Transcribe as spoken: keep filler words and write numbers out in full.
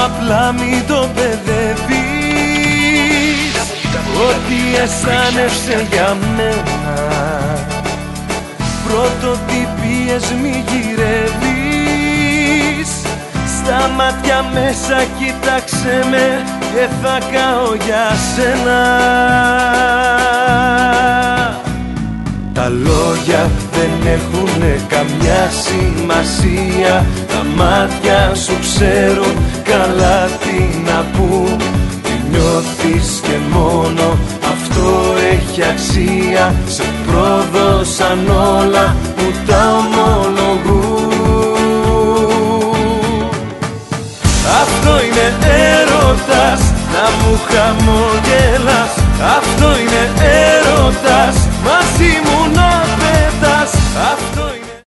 απλά μην το μπερδεύεις. Ό,τι αισθάνεσαι για μένα, πρωτοτυπίες μη γυρεύεις. Στα μάτια μέσα κοίταξε με και θα καώ για σένα. Τα λόγια δεν έχουνε καμιά σημασία, τα μάτια σου ξέρουν καλά τι να πούν. Τι νιώθεις και μόνο αυτό έχει αξία, σε πρόδωσαν όλα που τα ομολογούν. Αυτό είναι έρωτας, να μου χαμογελάς